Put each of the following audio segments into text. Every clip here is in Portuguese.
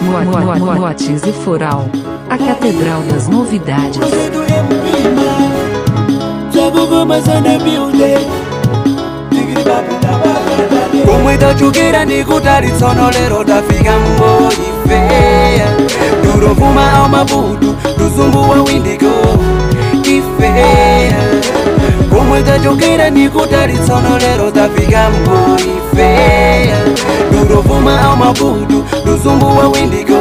Moatize Foral, a Catedral das Novidades. Com muita chuqueira ni kutari tsono lero tafika ifeya Duro vuma alma budu, duzumbu wa windigo ifeya Com muita chuqueira ni kutari tsono lero tafika ifeya Duro vuma alma budu, duzumbu wa windigo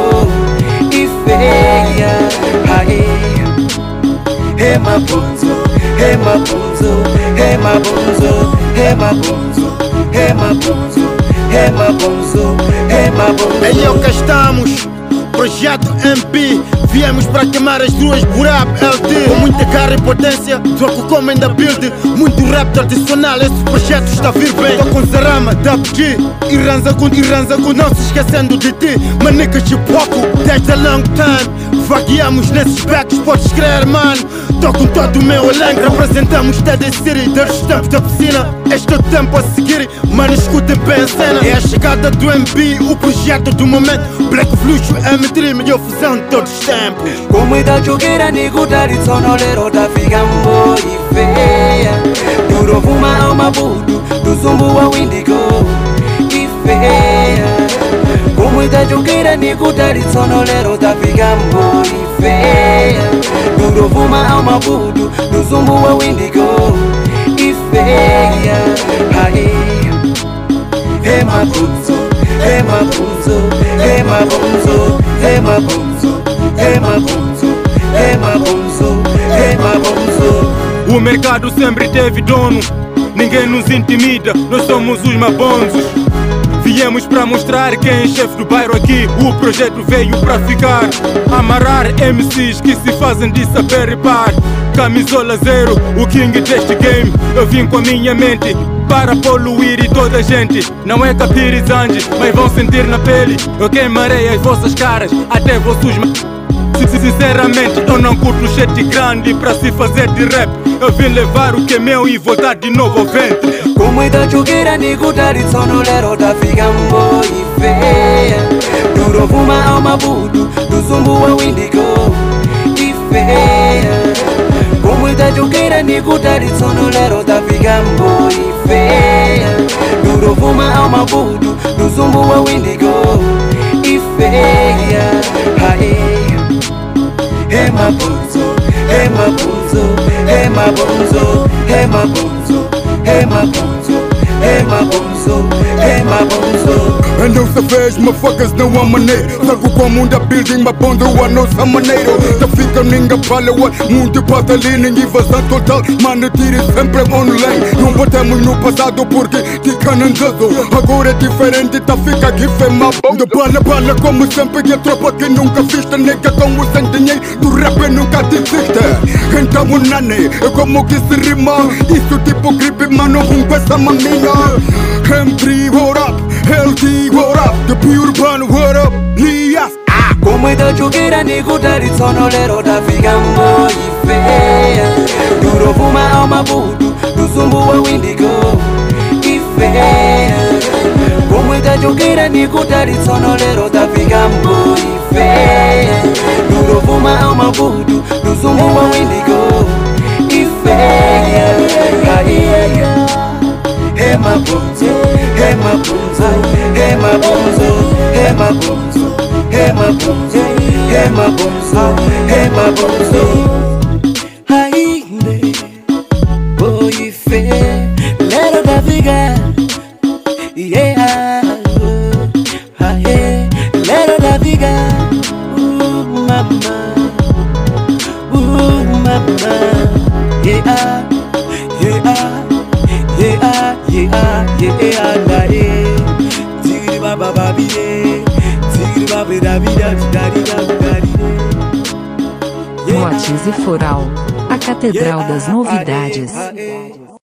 ifeya Hae Hey mabunzo, hey mabunzo, hey mabunzo, hey mabunzo, hey mabunzo, hey mabunzo, hey mabunzo. Aí é o que estamos, Projeto MP. Viemos para queimar as ruas Burap LT. Com muita garra e potência, troco como ainda build. Muito rap tradicional, esse projeto está a vir bem. Tô com Zarama, WG e Ranzagun, não se esquecendo de ti. Manicas de pouco, desde a long time. Vagueamos nesses backs, podes crer, mano. Tô com todo o meu elenco. Representamos Teddy City, desde os tempos da piscina. Este é o tempo a seguir, mano, escutem bem a cena. É a chegada do MB, o projeto do momento. Black Fluxo, M3, melhor fusão de todos os tempos. Com muita chuqueira ni kutari tsono lero tafika ifeya Duro vuma alma budu, duzumbu wa windigo ifeya Com muita chuqueira ni kutari tsono lero tafika ifeya Duro vuma alma budu, duzumbu wa windigo ifeya Hae Hey mabunzo, hey mabunzo, hey mabunzo, hey mabunzo, hey mabunzo, hey mabunzo, hey mabunzo. O mercado sempre teve dono, ninguém nos intimida, nós somos os mabonzos. Viemos para mostrar quem é chefe do bairro aqui, o projeto veio para ficar. Amarrar MCs que se fazem de saber par. Camisola zero, o king deste game. Eu vim com a minha mente para poluir e toda a gente. Não é capirizante, mas vão sentir na pele. Eu queimarei as vossas caras, até vossos Sinceramente eu não curto shit grande pra se fazer de rap. Eu vim levar o que é meu e voltar de novo ao ventre. Com muita chuqueira ni kutari tsono lero tafika ifeya Duro vuma alma budu, duzumbu wa windigo ifeya Com muita chuqueira ni kutari tsono lero tafika ifeya Duro vuma alma budu, duzumbu wa windigo ifeya Hae Hey mabunzo, hey mabunzo, hey mabunzo, hey mabunzo, hey mabunzo, hey mabunzo, hey mabunzo. And those savage motherfuckers know I'm a native. Sago kwa munda building mabonzo wa no samaneiro. Tafika ninga pale wa mundo patalini invasão total. Mano tire sempre online. Não botamos no passado porque fica nandazo. Agora é diferente, tá fica aqui fé mabonzo. Bala como sempre que a tropa que nunca vista. Nega como sem dinheiro, do rap nunca desiste. Então o nane, é como que se rima. Isso tipo gripe, mano, com essa mamina. M3, what up? LT, what up? The pure urban, what up? Lias. Com muita chuqueira ni kutari tsono lero tafika ifeya Duro vuma alma budu, duzumbu wa windigo ifeya Com muita chuqueira ni kutari tsono lero tafika ifeya Duro vuma alma budu, duzumbu wa windigo ifeya Hey mabunzo, hey mabunzo, hey mabunzo, hey mabunzo, hey mabunzo, hey mabunzo, hey mabunzo. Haine, oh ife, lero da viga, yeah. Hae, lero da viga, mama, yeah, yeah. Yeah, Tigri baba babide, tigri baba davida, Moatize Foral, a Catedral das Novidades.